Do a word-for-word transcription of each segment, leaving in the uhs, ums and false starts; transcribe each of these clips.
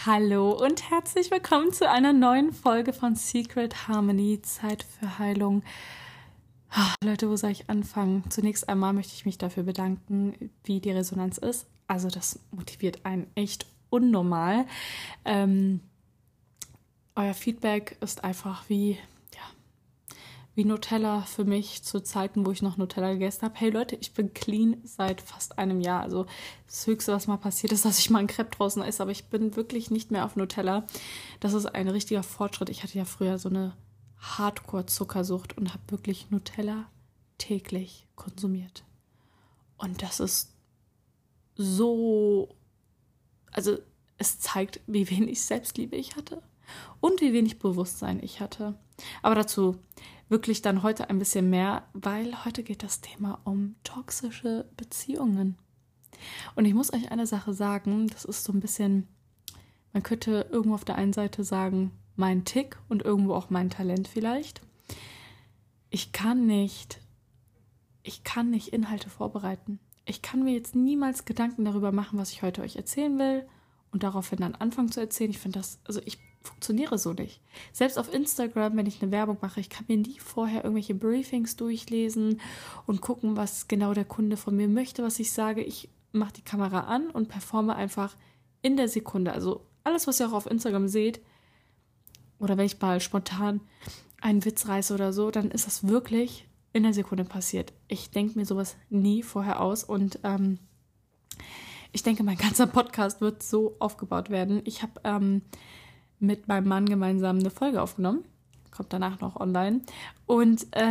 Hallo und herzlich willkommen zu einer neuen Folge von Secret Harmony, Zeit für Heilung. Ah, Leute, wo soll ich anfangen? Zunächst einmal möchte ich mich dafür bedanken, wie die Resonanz ist. Also das motiviert einen echt unnormal. Ähm, euer Feedback ist einfach wie, ja, wie Nutella für mich zu Zeiten, wo ich noch Nutella gegessen habe. Hey Leute, ich bin clean seit fast einem Jahr. Also das Höchste, was mal passiert ist, dass ich mal einen Crepe draußen esse. Aber ich bin wirklich nicht mehr auf Nutella. Das ist ein richtiger Fortschritt. Ich hatte ja früher so eine Hardcore-Zuckersucht und habe wirklich Nutella täglich konsumiert. Und das ist so, also es zeigt, wie wenig Selbstliebe ich hatte und wie wenig Bewusstsein ich hatte. Aber dazu wirklich dann heute ein bisschen mehr, weil heute geht das Thema um toxische Beziehungen. Und ich muss euch eine Sache sagen, das ist so ein bisschen, man könnte irgendwo auf der einen Seite sagen, mein Tick und irgendwo auch mein Talent vielleicht. Ich kann nicht, ich kann nicht Inhalte vorbereiten. Ich kann mir jetzt niemals Gedanken darüber machen, was ich heute euch erzählen will und daraufhin dann anfangen zu erzählen. Ich finde das, also ich funktioniere so nicht. Selbst auf Instagram, wenn ich eine Werbung mache, ich kann mir nie vorher irgendwelche Briefings durchlesen und gucken, was genau der Kunde von mir möchte, was ich sage. Ich mache die Kamera an und performe einfach in der Sekunde. Also alles, was ihr auch auf Instagram seht, oder wenn ich mal spontan einen Witz reiße oder so, dann ist das wirklich in der Sekunde passiert. Ich denke mir sowas nie vorher aus und ähm, ich denke, mein ganzer Podcast wird so aufgebaut werden. Ich habe ähm, mit meinem Mann gemeinsam eine Folge aufgenommen, kommt danach noch online und äh,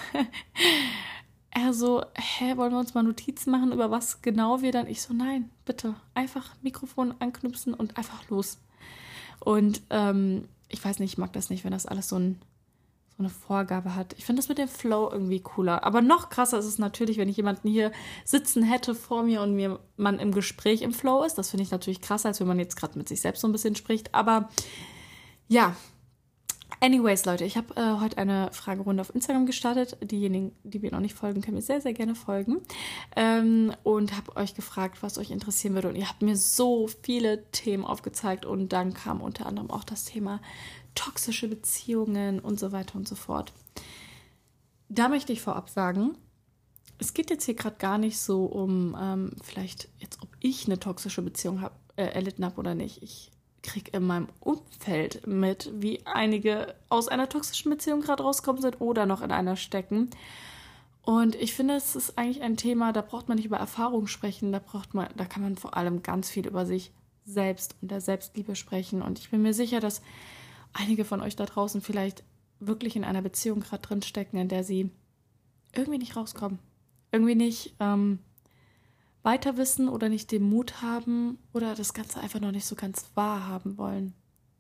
er so, hä, wollen wir uns mal Notizen machen, über was genau wir dann, ich so, nein, bitte, einfach Mikrofon anknüpfen und einfach los. Und ähm, ich weiß nicht, ich mag das nicht, wenn das alles so, ein, so eine Vorgabe hat. Ich finde das mit dem Flow irgendwie cooler. Aber noch krasser ist es natürlich, wenn ich jemanden hier sitzen hätte vor mir und mir man im Gespräch im Flow ist. Das finde ich natürlich krasser, als wenn man jetzt gerade mit sich selbst so ein bisschen spricht. Aber ja, anyways, Leute, ich habe äh, heute eine Fragerunde auf Instagram gestartet. Diejenigen, die mir noch nicht folgen, können mir sehr, sehr gerne folgen. Ähm, und habe euch gefragt, was euch interessieren würde. Und ihr habt mir so viele Themen aufgezeigt. Und dann kam unter anderem auch das Thema toxische Beziehungen und so weiter und so fort. Da möchte ich vorab sagen, es geht jetzt hier gerade gar nicht so um ähm, vielleicht jetzt, ob ich eine toxische Beziehung hab, äh, erlitten habe oder nicht. Ich kriege in meinem Umfeld mit, wie einige aus einer toxischen Beziehung gerade rauskommen sind oder noch in einer stecken. Und ich finde, es ist eigentlich ein Thema, da braucht man nicht über Erfahrung sprechen, da braucht man, da kann man vor allem ganz viel über sich selbst und der Selbstliebe sprechen. Und ich bin mir sicher, dass einige von euch da draußen vielleicht wirklich in einer Beziehung gerade drin stecken, in der sie irgendwie nicht rauskommen. Irgendwie nicht ähm, weiter wissen oder nicht den Mut haben oder das Ganze einfach noch nicht so ganz wahrhaben wollen.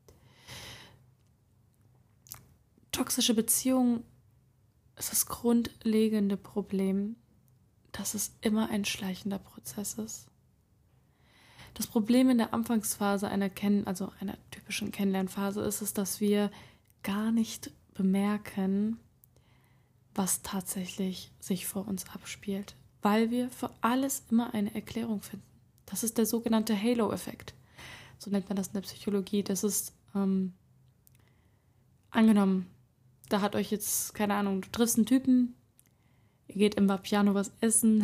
Toxische Beziehungen ist das grundlegende Problem, dass es immer ein schleichender Prozess ist. Das Problem in der Anfangsphase einer Kenn- also einer typischen Kennenlernphase ist es, dass wir gar nicht bemerken, was tatsächlich sich vor uns abspielt, weil wir für alles immer eine Erklärung finden. Das ist der sogenannte Halo-Effekt. So nennt man das in der Psychologie. Das ist, ähm, angenommen, da hat euch jetzt, keine Ahnung, du triffst einen Typen, ihr geht im Vapiano was essen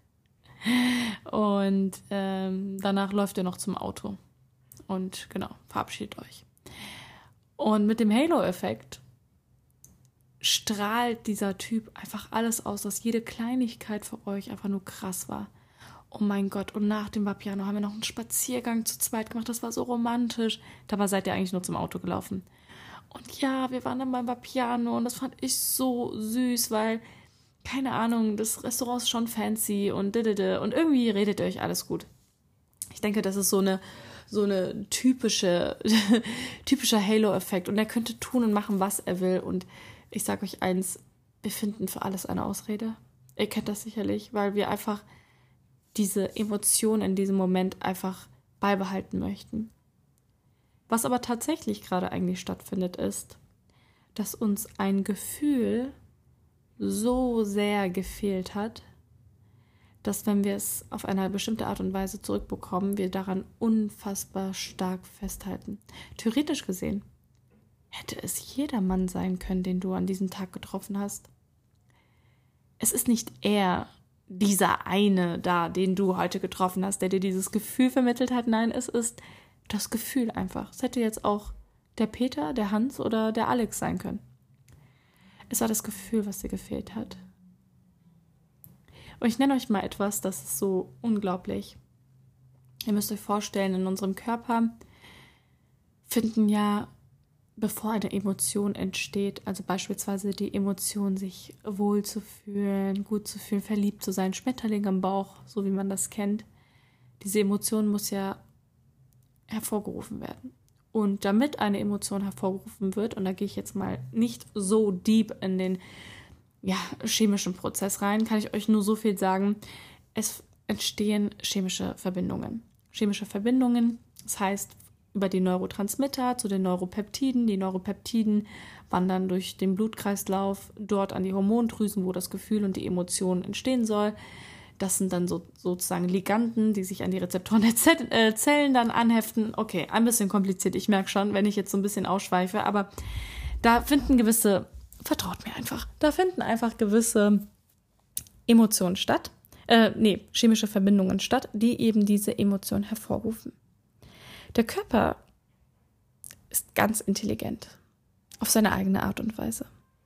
und ähm, danach läuft ihr noch zum Auto und genau, verabschiedet euch. Und mit dem Halo-Effekt strahlt dieser Typ einfach alles aus, dass jede Kleinigkeit für euch einfach nur krass war. Oh mein Gott, und nach dem Vapiano haben wir noch einen Spaziergang zu zweit gemacht, das war so romantisch. Dabei seid ihr eigentlich nur zum Auto gelaufen. Und ja, wir waren dann beim Vapiano und das fand ich so süß, weil, keine Ahnung, das Restaurant ist schon fancy und didede und irgendwie redet ihr euch alles gut. Ich denke, das ist so eine so eine typische typischer Halo-Effekt und er könnte tun und machen, was er will und ich sage euch eins, wir finden für alles eine Ausrede. Ihr kennt das sicherlich, weil wir einfach diese Emotion in diesem Moment einfach beibehalten möchten. Was aber tatsächlich gerade eigentlich stattfindet, ist, dass uns ein Gefühl so sehr gefehlt hat, dass wenn wir es auf eine bestimmte Art und Weise zurückbekommen, wir daran unfassbar stark festhalten. Theoretisch gesehen hätte es jeder Mann sein können, den du an diesem Tag getroffen hast. Es ist nicht er, dieser eine da, den du heute getroffen hast, der dir dieses Gefühl vermittelt hat. Nein, es ist das Gefühl einfach. Es hätte jetzt auch der Peter, der Hans oder der Alex sein können. Es war das Gefühl, was dir gefehlt hat. Und ich nenne euch mal etwas, das ist so unglaublich. Ihr müsst euch vorstellen, in unserem Körper finden ja, bevor eine Emotion entsteht, also beispielsweise die Emotion, sich wohl zu fühlen, gut zu fühlen, verliebt zu sein, Schmetterling im Bauch, so wie man das kennt, diese Emotion muss ja hervorgerufen werden. Und damit eine Emotion hervorgerufen wird, und da gehe ich jetzt mal nicht so deep in den ja, chemischen Prozess rein, kann ich euch nur so viel sagen, es entstehen chemische Verbindungen. Chemische Verbindungen, das heißt, über die Neurotransmitter zu den Neuropeptiden. Die Neuropeptiden wandern durch den Blutkreislauf dort an die Hormondrüsen, wo das Gefühl und die Emotion entstehen soll. Das sind dann so, sozusagen Liganden, die sich an die Rezeptoren der Z- äh, Zellen dann anheften. Okay, ein bisschen kompliziert, ich merke schon, wenn ich jetzt so ein bisschen ausschweife, aber da finden gewisse, vertraut mir einfach, da finden einfach gewisse Emotionen statt, äh, nee, chemische Verbindungen statt, die eben diese Emotionen hervorrufen. Der Körper ist ganz intelligent, auf seine eigene Art und Weise.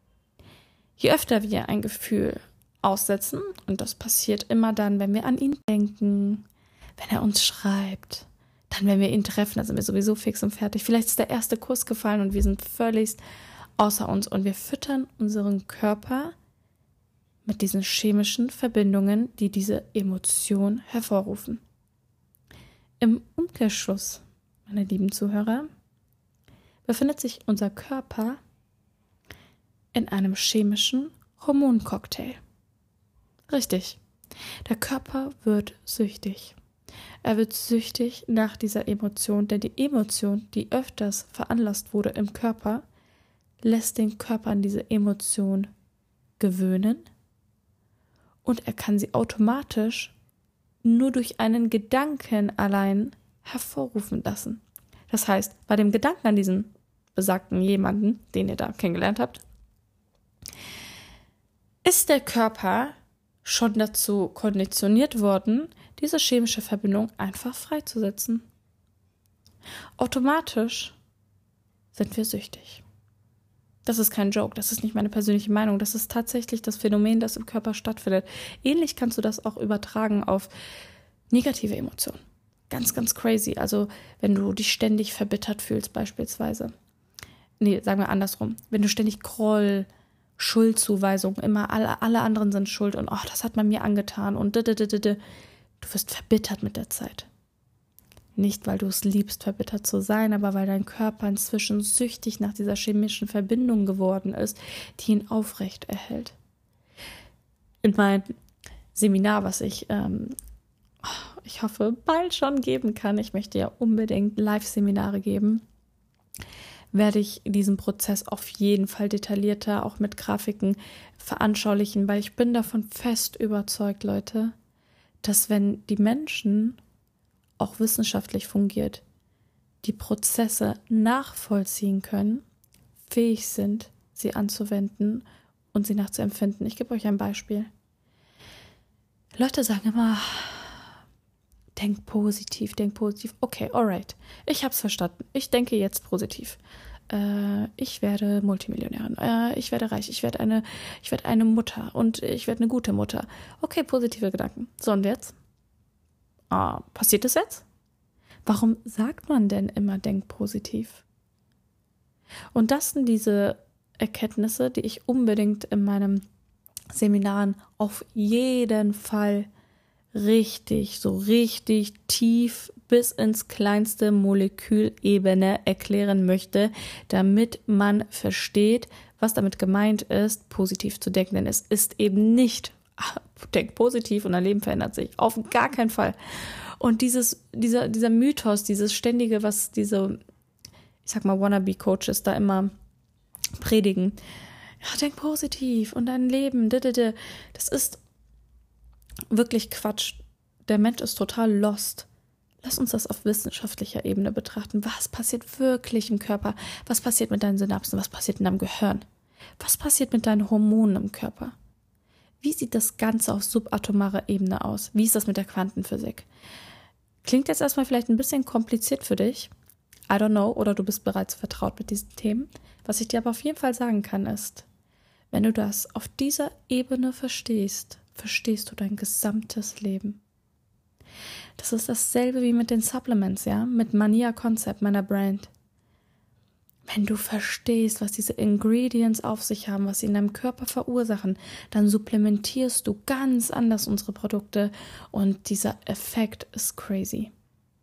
Je öfter wir ein Gefühl aussetzen, und das passiert immer dann, wenn wir an ihn denken, wenn er uns schreibt, dann, wenn wir ihn treffen, dann sind wir sowieso fix und fertig. Vielleicht ist der erste Kuss gefallen und wir sind völlig außer uns und wir füttern unseren Körper mit diesen chemischen Verbindungen, die diese Emotion hervorrufen. Im Umkehrschluss, meine lieben Zuhörer, befindet sich unser Körper in einem chemischen Hormoncocktail. Richtig, der Körper wird süchtig. Er wird süchtig nach dieser Emotion, denn die Emotion, die öfters veranlasst wurde im Körper, lässt den Körper an diese Emotion gewöhnen und er kann sie automatisch nur durch einen Gedanken allein hervorrufen lassen. Das heißt, bei dem Gedanken an diesen besagten jemanden, den ihr da kennengelernt habt, ist der Körper schon dazu konditioniert worden, diese chemische Verbindung einfach freizusetzen. Automatisch sind wir süchtig. Das ist kein Joke, das ist nicht meine persönliche Meinung, das ist tatsächlich das Phänomen, das im Körper stattfindet. Ähnlich kannst du das auch übertragen auf negative Emotionen. Ganz, ganz crazy. Also wenn du dich ständig verbittert fühlst beispielsweise. Nee, sagen wir andersrum. Wenn du ständig Groll, Schuldzuweisung, immer alle, alle anderen sind schuld und oh, das hat man mir angetan und d, d, d, d, d. Du wirst verbittert mit der Zeit. Nicht, weil du es liebst, verbittert zu sein, aber weil dein Körper inzwischen süchtig nach dieser chemischen Verbindung geworden ist, die ihn aufrecht erhält. In meinem Seminar, was ich, ähm, ich hoffe, bald schon geben kann, ich möchte ja unbedingt Live-Seminare geben, werde ich diesen Prozess auf jeden Fall detaillierter, auch mit Grafiken veranschaulichen, weil ich bin davon fest überzeugt, Leute, dass wenn die Menschen auch wissenschaftlich fungiert, die Prozesse nachvollziehen können, fähig sind, sie anzuwenden und sie nachzuempfinden. Ich gebe euch ein Beispiel. Leute sagen immer, denk positiv, denk positiv. Okay, alright. Ich habe es verstanden. Ich denke jetzt positiv. Äh, ich werde Multimillionärin. Äh, ich werde reich. Ich werde eine, ich werde eine Mutter und ich werde eine gute Mutter. Okay, positive Gedanken. So, und jetzt? Ah, passiert das jetzt? Warum sagt man denn immer, denk positiv? Und das sind diese Erkenntnisse, die ich unbedingt in meinen Seminaren auf jeden Fall richtig, so richtig tief bis ins kleinste Molekülebene erklären möchte, damit man versteht, was damit gemeint ist, positiv zu denken. Denn es ist eben nicht, denk positiv und dein Leben verändert sich. Auf gar keinen Fall. Und dieses, dieser, dieser Mythos, dieses ständige, was diese, ich sag mal, Wannabe-Coaches da immer predigen, ja, denk positiv und dein Leben, das ist wirklich Quatsch. Der Mensch ist total lost. Lass uns das auf wissenschaftlicher Ebene betrachten. Was passiert wirklich im Körper? Was passiert mit deinen Synapsen? Was passiert in deinem Gehirn? Was passiert mit deinen Hormonen im Körper? Wie sieht das Ganze auf subatomarer Ebene aus? Wie ist das mit der Quantenphysik? Klingt jetzt erstmal vielleicht ein bisschen kompliziert für dich. I don't know, oder du bist bereits vertraut mit diesen Themen. Was ich dir aber auf jeden Fall sagen kann, ist, wenn du das auf dieser Ebene verstehst, verstehst du dein gesamtes Leben. Das ist dasselbe wie mit den Supplements, ja, mit Mania Concept, meiner Brand. Wenn du verstehst, was diese Ingredients auf sich haben, was sie in deinem Körper verursachen, dann supplementierst du ganz anders unsere Produkte und dieser Effekt ist crazy.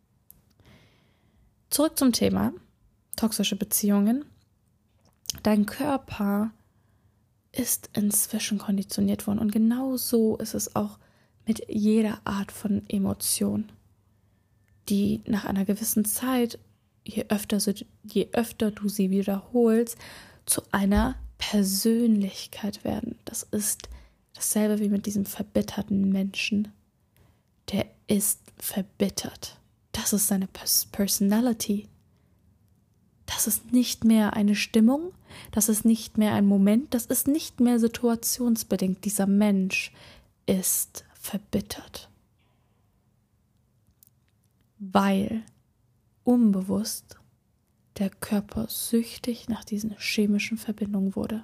Zurück zum Thema toxische Beziehungen. Dein Körper ist inzwischen konditioniert worden und genau so ist es auch mit jeder Art von Emotion, die nach einer gewissen Zeit, je öfter, je öfter du sie wiederholst, zu einer Persönlichkeit werden. Das ist dasselbe wie mit diesem verbitterten Menschen. Der ist verbittert. Das ist seine Personality. Das ist nicht mehr eine Stimmung, das ist nicht mehr ein Moment, das ist nicht mehr situationsbedingt. Dieser Mensch ist verbittert. Weil unbewusst der Körper süchtig nach diesen chemischen Verbindungen wurde.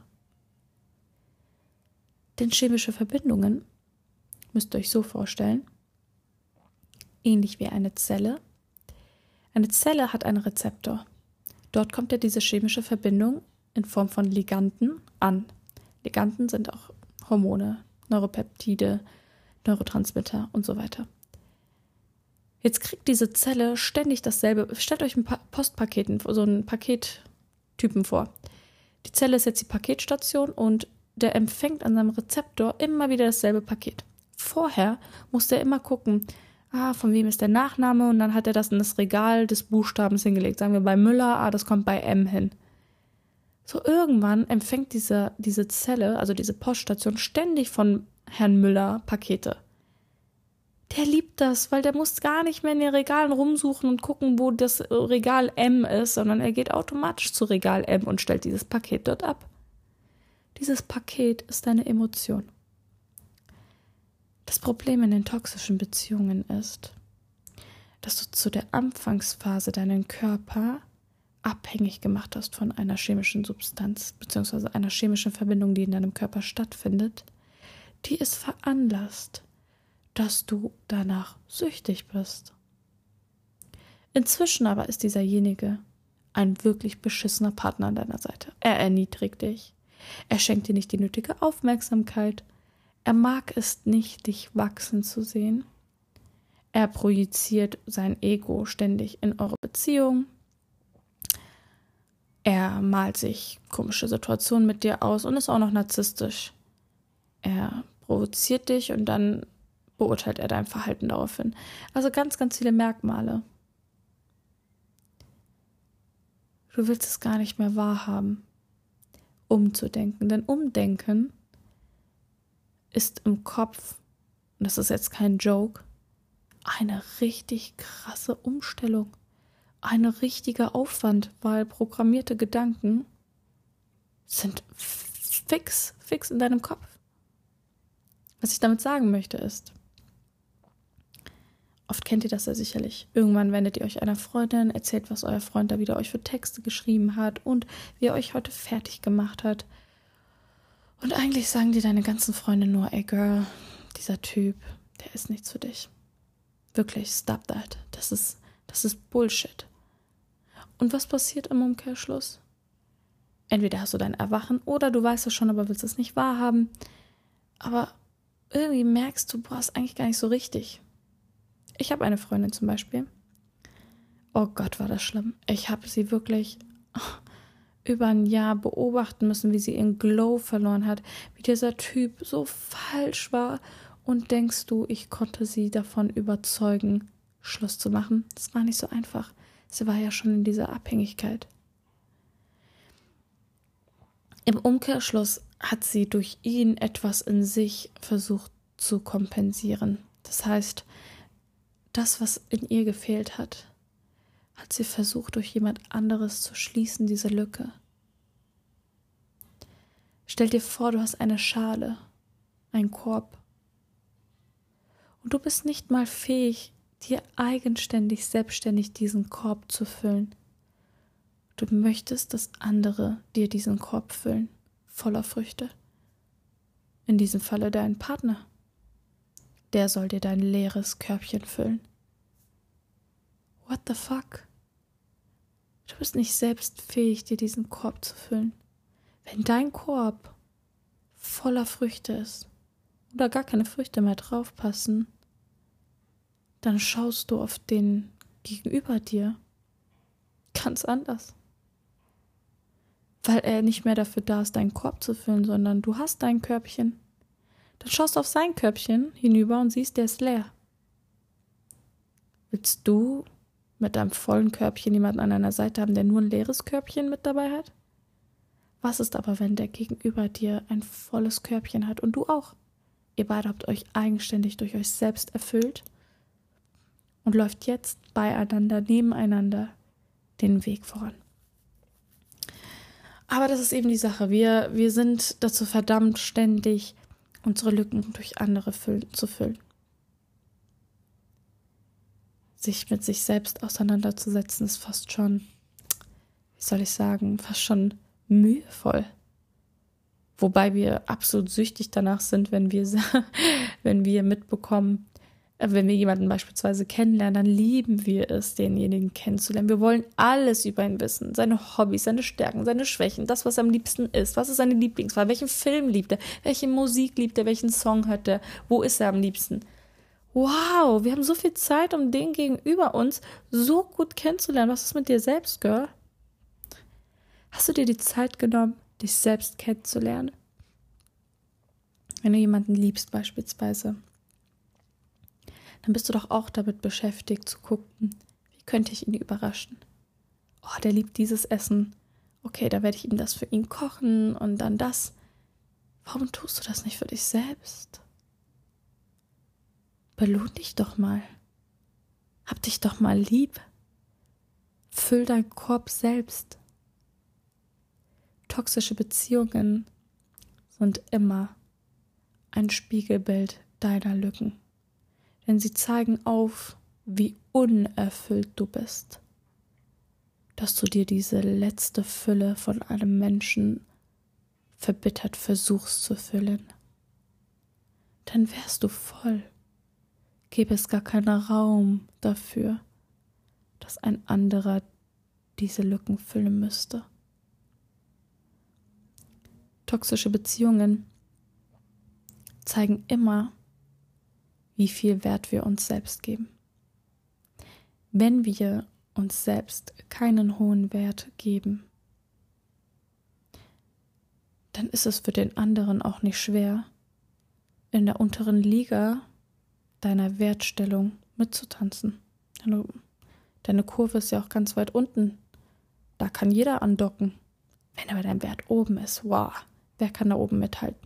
Denn chemische Verbindungen, müsst ihr euch so vorstellen, ähnlich wie eine Zelle. Eine Zelle hat einen Rezeptor. Dort kommt ja diese chemische Verbindung in Form von Liganden an. Liganden sind auch Hormone, Neuropeptide, Neurotransmitter und so weiter. Jetzt kriegt diese Zelle ständig dasselbe. Stellt euch ein Postpaket, so einen Pakettypen vor. Die Zelle ist jetzt die Paketstation und der empfängt an seinem Rezeptor immer wieder dasselbe Paket. Vorher muss der immer gucken, ah, von wem ist der Nachname, und dann hat er das in das Regal des Buchstabens hingelegt. Sagen wir bei Müller, ah, das kommt bei M hin. So irgendwann empfängt diese, diese Zelle, also diese Poststation, ständig von Herrn Müller Pakete. Der liebt das, weil der muss gar nicht mehr in den Regalen rumsuchen und gucken, wo das Regal M ist, sondern er geht automatisch zu Regal M und stellt dieses Paket dort ab. Dieses Paket ist deine Emotion. Das Problem in den toxischen Beziehungen ist, dass du zu der Anfangsphase deinen Körper abhängig gemacht hast von einer chemischen Substanz bzw. einer chemischen Verbindung, die in deinem Körper stattfindet, die es veranlasst, dass du danach süchtig bist. Inzwischen aber ist dieserjenige ein wirklich beschissener Partner an deiner Seite. Er erniedrigt dich. Er schenkt dir nicht die nötige Aufmerksamkeit. Er mag es nicht, dich wachsen zu sehen. Er projiziert sein Ego ständig in eure Beziehung. Er malt sich komische Situationen mit dir aus und ist auch noch narzisstisch. Er provoziert dich und dann beurteilt er dein Verhalten daraufhin. Also ganz, ganz viele Merkmale. Du willst es gar nicht mehr wahrhaben, umzudenken. Denn Umdenken ist im Kopf, und das ist jetzt kein Joke, eine richtig krasse Umstellung. Ein richtiger Aufwand, weil programmierte Gedanken sind fix, fix in deinem Kopf. Was ich damit sagen möchte ist, oft kennt ihr das ja sicherlich. Irgendwann wendet ihr euch einer Freundin, erzählt, was euer Freund da wieder euch für Texte geschrieben hat und wie er euch heute fertig gemacht hat. Und eigentlich sagen dir deine ganzen Freunde nur, ey Girl, dieser Typ, der ist nichts für dich. Wirklich, stop that. Das ist, das ist Bullshit. Und was passiert im Umkehrschluss? Entweder hast du dein Erwachen oder du weißt es schon, aber willst es nicht wahrhaben. Aber irgendwie merkst du, boah, ist eigentlich gar nicht so richtig. Ich habe eine Freundin zum Beispiel. Oh Gott, war das schlimm. Ich habe sie wirklich über ein Jahr beobachten müssen, wie sie ihren Glow verloren hat, wie dieser Typ so falsch war. Und denkst du, ich konnte sie davon überzeugen, Schluss zu machen? Das war nicht so einfach. Sie war ja schon in dieser Abhängigkeit. Im Umkehrschluss hat sie durch ihn etwas in sich versucht zu kompensieren. Das heißt, das, was in ihr gefehlt hat, hat sie versucht, durch jemand anderes zu schließen, diese Lücke. Stell dir vor, du hast eine Schale, einen Korb. Und du bist nicht mal fähig, dir eigenständig, selbstständig diesen Korb zu füllen. Du möchtest, dass andere dir diesen Korb füllen, voller Früchte. In diesem Falle dein Partner. Der soll dir dein leeres Körbchen füllen. What the fuck? Du bist nicht selbst fähig, dir diesen Korb zu füllen. Wenn dein Korb voller Früchte ist oder gar keine Früchte mehr draufpassen, dann schaust du auf den gegenüber dir ganz anders. Weil er nicht mehr dafür da ist, deinen Korb zu füllen, sondern du hast dein Körbchen. Dann schaust du auf sein Körbchen hinüber und siehst, der ist leer. Willst du mit deinem vollen Körbchen jemanden an deiner Seite haben, der nur ein leeres Körbchen mit dabei hat? Was ist aber, wenn der gegenüber dir ein volles Körbchen hat und du auch? Ihr beide habt euch eigenständig durch euch selbst erfüllt und läuft jetzt beieinander, nebeneinander den Weg voran. Aber das ist eben die Sache. Wir, wir sind dazu verdammt, ständig unsere Lücken durch andere füllen, zu füllen. Sich mit sich selbst auseinanderzusetzen, ist fast schon, wie soll ich sagen, fast schon mühevoll. Wobei wir absolut süchtig danach sind, wenn wir, wenn wir mitbekommen, wenn wir jemanden beispielsweise kennenlernen, dann lieben wir es, denjenigen kennenzulernen. Wir wollen alles über ihn wissen. Seine Hobbys, seine Stärken, seine Schwächen, das, was er am liebsten ist. Was ist seine Lieblingswahl? Welchen Film liebt er? Welche Musik liebt er? Welchen Song hört er? Wo ist er am liebsten? Wow, wir haben so viel Zeit, um den gegenüber uns so gut kennenzulernen. Was ist mit dir selbst, Girl? Hast du dir die Zeit genommen, dich selbst kennenzulernen? Wenn du jemanden liebst beispielsweise, dann bist du doch auch damit beschäftigt zu gucken, wie könnte ich ihn überraschen? Oh, der liebt dieses Essen. Okay, da werde ich ihm das für ihn kochen und dann das. Warum tust du das nicht für dich selbst? Belohn dich doch mal. Hab dich doch mal lieb. Füll deinen Korb selbst. Toxische Beziehungen sind immer ein Spiegelbild deiner Lücken. Denn sie zeigen auf, wie unerfüllt du bist. Dass du dir diese letzte Fülle von einem Menschen verbittert versuchst zu füllen. Dann wärst du voll. Gäbe es gar keinen Raum dafür, dass ein anderer diese Lücken füllen müsste. Toxische Beziehungen zeigen immer, wie viel Wert wir uns selbst geben. Wenn wir uns selbst keinen hohen Wert geben, dann ist es für den anderen auch nicht schwer, in der unteren Liga deiner Wertstellung mitzutanzen. Deine, deine Kurve ist ja auch ganz weit unten. Da kann jeder andocken. Wenn aber dein Wert oben ist, wow, wer kann da oben mithalten?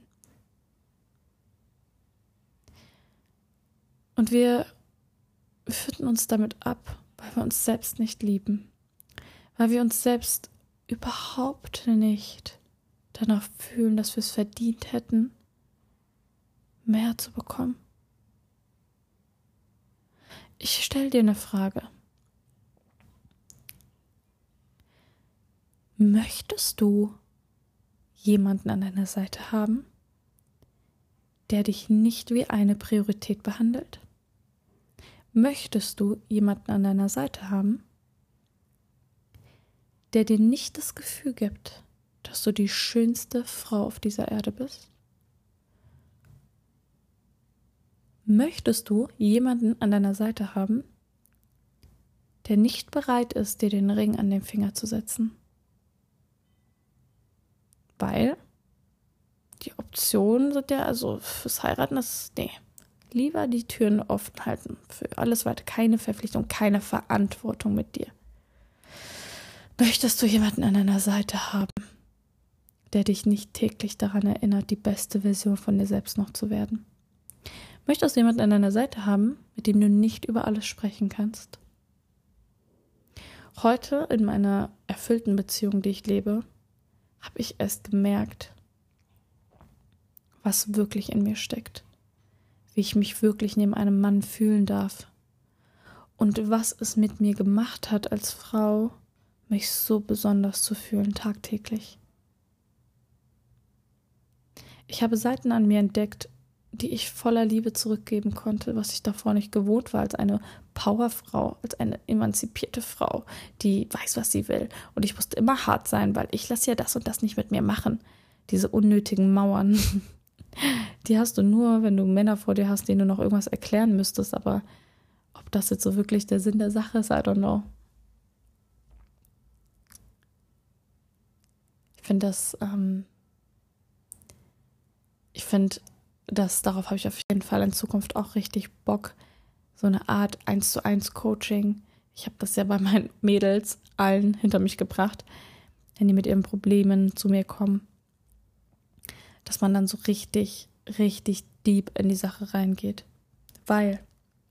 Und wir finden uns damit ab, weil wir uns selbst nicht lieben. Weil wir uns selbst überhaupt nicht danach fühlen, dass wir es verdient hätten, mehr zu bekommen. Ich stelle dir eine Frage. Möchtest du jemanden an deiner Seite haben, der dich nicht wie eine Priorität behandelt? Möchtest du jemanden an deiner Seite haben, der dir nicht das Gefühl gibt, dass du die schönste Frau auf dieser Erde bist? Möchtest du jemanden an deiner Seite haben, der nicht bereit ist, dir den Ring an den Finger zu setzen? Weil die Optionen sind ja, also fürs Heiraten ist, nee, lieber die Türen offen halten. Für alles weiter keine Verpflichtung, keine Verantwortung mit dir. Möchtest du jemanden an deiner Seite haben, der dich nicht täglich daran erinnert, die beste Version von dir selbst noch zu werden? Möchtest du jemanden an deiner Seite haben, mit dem du nicht über alles sprechen kannst? Heute in meiner erfüllten Beziehung, die ich lebe, habe ich erst gemerkt, was wirklich in mir steckt, wie ich mich wirklich neben einem Mann fühlen darf und was es mit mir gemacht hat als Frau, mich so besonders zu fühlen tagtäglich. Ich habe Seiten an mir entdeckt, die ich voller Liebe zurückgeben konnte, was ich davor nicht gewohnt war, als eine Powerfrau, als eine emanzipierte Frau, die weiß, was sie will. Und ich musste immer hart sein, weil ich lasse ja das und das nicht mit mir machen. Diese unnötigen Mauern, die hast du nur, wenn du Männer vor dir hast, denen du noch irgendwas erklären müsstest. Aber ob das jetzt so wirklich der Sinn der Sache ist, I don't know. Ich finde das, ähm, ich finde, das, darauf habe ich auf jeden Fall in Zukunft auch richtig Bock. So eine Art eins zu eins Coaching. Ich habe das ja bei meinen Mädels allen hinter mich gebracht, wenn die mit ihren Problemen zu mir kommen. Dass man dann so richtig, richtig deep in die Sache reingeht. Weil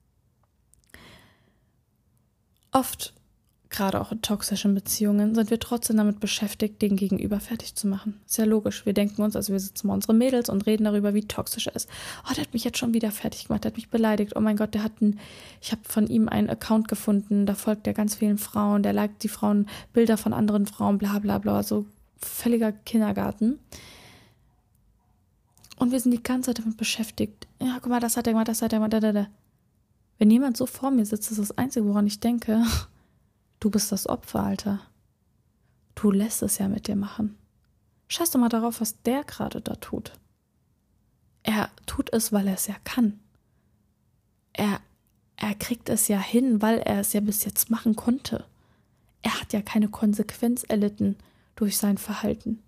oft, gerade auch in toxischen Beziehungen, sind wir trotzdem damit beschäftigt, den Gegenüber fertig zu machen. Ist ja logisch. Wir denken uns, also wir sitzen bei unseren Mädels und reden darüber, wie toxisch er ist. Oh, der hat mich jetzt schon wieder fertig gemacht, der hat mich beleidigt. Oh mein Gott, der hat einen, ich habe von ihm einen Account gefunden, da folgt er ganz vielen Frauen, der liked die Frauen, Bilder von anderen Frauen, bla bla bla, so völliger Kindergarten. Und wir sind die ganze Zeit damit beschäftigt. Ja, guck mal, das hat er gemacht, das hat er gemacht, da, da, da. Wenn jemand so vor mir sitzt, ist das Einzige, woran ich denke, du bist das Opfer, Alter. Du lässt es ja mit dir machen. Scheiß doch mal darauf, was der gerade da tut. Er tut es, weil er es ja kann. Er, er kriegt es ja hin, weil er es ja bis jetzt machen konnte. Er hat ja keine Konsequenz erlitten durch sein Verhalten.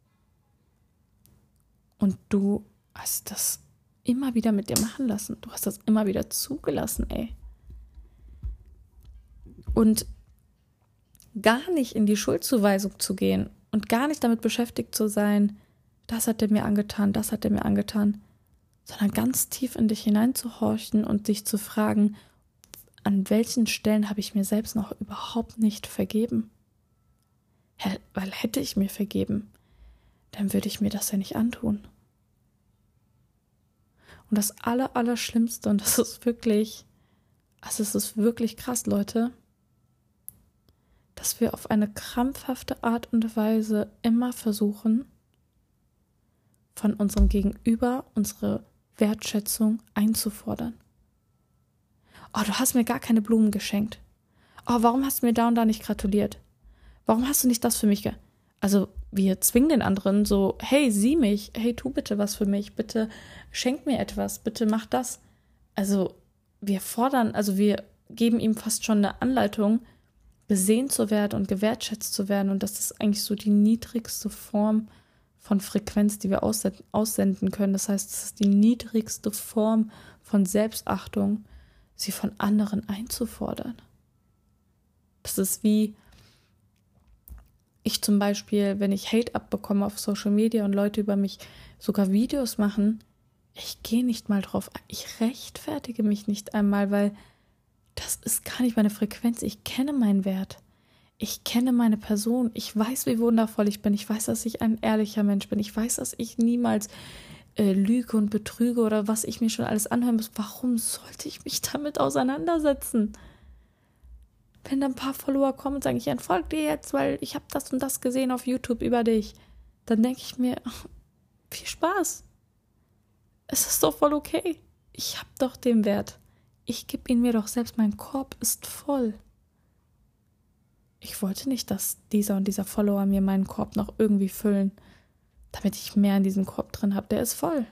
Und du hast das immer wieder mit dir machen lassen. Du hast das immer wieder zugelassen, ey. Und gar nicht in die Schuldzuweisung zu gehen und gar nicht damit beschäftigt zu sein, das hat er mir angetan, das hat er mir angetan, sondern ganz tief in dich hineinzuhorchen und dich zu fragen, an welchen Stellen habe ich mir selbst noch überhaupt nicht vergeben? Weil hätte ich mir vergeben, dann würde ich mir das ja nicht antun. Und das Aller, Allerschlimmste, und das ist wirklich, also es ist wirklich krass, Leute, dass wir auf eine krampfhafte Art und Weise immer versuchen, von unserem Gegenüber unsere Wertschätzung einzufordern. Oh, du hast mir gar keine Blumen geschenkt. Oh, warum hast du mir da und da nicht gratuliert? Warum hast du nicht das für mich ge... Also, wir zwingen den anderen so, hey, sieh mich, hey, tu bitte was für mich, bitte schenk mir etwas, bitte mach das. Also, wir fordern, also wir geben ihm fast schon eine Anleitung, gesehen zu werden und gewertschätzt zu werden. Und das ist eigentlich so die niedrigste Form von Frequenz, die wir aussenden können. Das heißt, es ist die niedrigste Form von Selbstachtung, sie von anderen einzufordern. Das ist wie ich zum Beispiel, wenn ich Hate abbekomme auf Social Media und Leute über mich sogar Videos machen, ich gehe nicht mal drauf ein. Ich rechtfertige mich nicht einmal, weil das ist gar nicht meine Frequenz. Ich kenne meinen Wert. Ich kenne meine Person. Ich weiß, wie wundervoll ich bin. Ich weiß, dass ich ein ehrlicher Mensch bin. Ich weiß, dass ich niemals äh, lüge und betrüge oder was ich mir schon alles anhören muss. Warum sollte ich mich damit auseinandersetzen? Wenn da ein paar Follower kommen und sagen, ich entfolge dir jetzt, weil ich habe das und das gesehen auf YouTube über dich, dann denke ich mir, ach, viel Spaß. Es ist doch voll okay. Ich habe doch den Wert. Ich gebe ihn mir doch selbst, mein Korb ist voll. Ich wollte nicht, dass dieser und dieser Follower mir meinen Korb noch irgendwie füllen, damit ich mehr in diesem Korb drin habe. Der ist voll.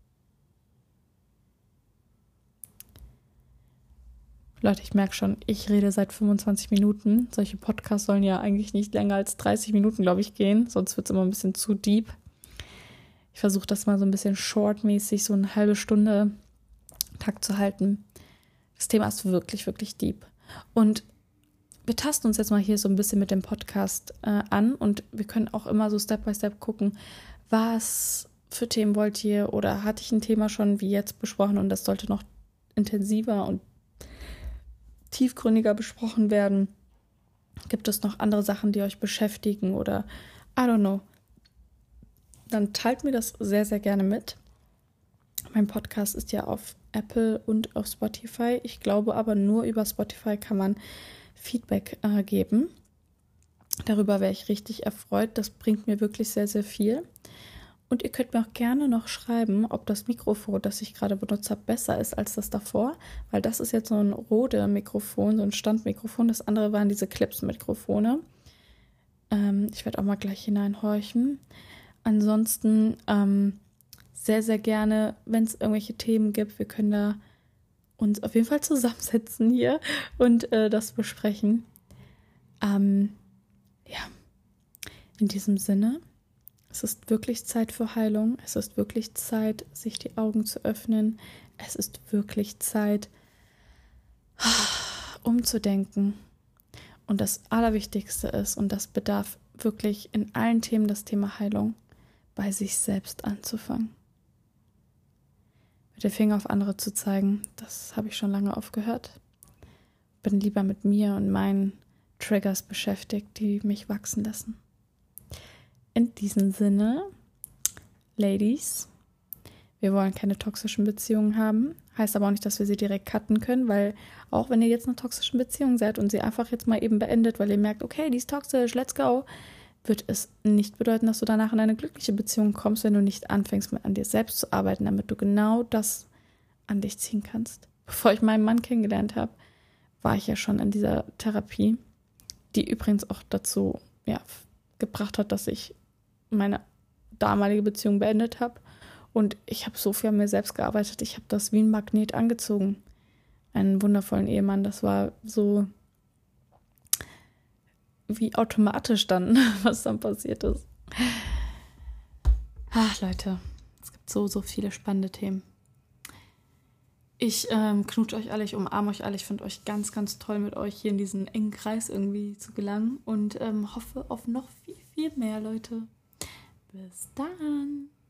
Leute, ich merke schon, ich rede seit fünfundzwanzig Minuten. Solche Podcasts sollen ja eigentlich nicht länger als dreißig Minuten, glaube ich, gehen. Sonst wird es immer ein bisschen zu deep. Ich versuche das mal so ein bisschen shortmäßig, so eine halbe Stunde Takt zu halten. Das Thema ist wirklich, wirklich deep. Und wir tasten uns jetzt mal hier so ein bisschen mit dem Podcast äh, an und wir können auch immer so Step by Step gucken, was für Themen wollt ihr oder hatte ich ein Thema schon wie jetzt besprochen und das sollte noch intensiver und tiefgründiger besprochen werden? Gibt es noch andere Sachen, die euch beschäftigen oder I don't know? Dann teilt mir das sehr, sehr gerne mit. Mein Podcast ist ja auf Apple und auf Spotify. Ich glaube aber, nur über Spotify kann man Feedback äh, geben. Darüber wäre ich richtig erfreut. Das bringt mir wirklich sehr, sehr viel. Und ihr könnt mir auch gerne noch schreiben, ob das Mikrofon, das ich gerade benutzt habe, besser ist als das davor. Weil das ist jetzt so ein Rode-Mikrofon, so ein Standmikrofon. Das andere waren diese Clips-Mikrofone. Ähm, ich werde auch mal gleich hineinhorchen. Ansonsten ähm, sehr, sehr gerne, wenn es irgendwelche Themen gibt, wir können da uns auf jeden Fall zusammensetzen hier und äh, das besprechen. Ähm, ja, in diesem Sinne, es ist wirklich Zeit für Heilung. Es ist wirklich Zeit, sich die Augen zu öffnen. Es ist wirklich Zeit, umzudenken. Und das Allerwichtigste ist, und das bedarf wirklich in allen Themen das Thema Heilung, bei sich selbst anzufangen. Mit dem Finger auf andere zu zeigen, das habe ich schon lange aufgehört. Bin lieber mit mir und meinen Triggers beschäftigt, die mich wachsen lassen. In diesem Sinne, Ladies, wir wollen keine toxischen Beziehungen haben. Heißt aber auch nicht, dass wir sie direkt cutten können, weil auch wenn ihr jetzt in einer toxischen Beziehung seid und sie einfach jetzt mal eben beendet, weil ihr merkt, okay, die ist toxisch, let's go, wird es nicht bedeuten, dass du danach in eine glückliche Beziehung kommst, wenn du nicht anfängst, mit an dir selbst zu arbeiten, damit du genau das an dich ziehen kannst. Bevor ich meinen Mann kennengelernt habe, war ich ja schon in dieser Therapie, die übrigens auch dazu ja, gebracht hat, dass ich meine damalige Beziehung beendet habe. Und ich habe so viel an mir selbst gearbeitet. Ich habe das wie ein Magnet angezogen. Einen wundervollen Ehemann. Das war so wie automatisch dann, was dann passiert ist. Ach, Leute, es gibt so, so viele spannende Themen. Ich ähm, knutsche euch alle, ich umarme euch alle. Ich finde euch ganz, ganz toll, mit euch hier in diesen engen Kreis irgendwie zu gelangen und ähm, hoffe auf noch viel, viel mehr, Leute. Bis dann.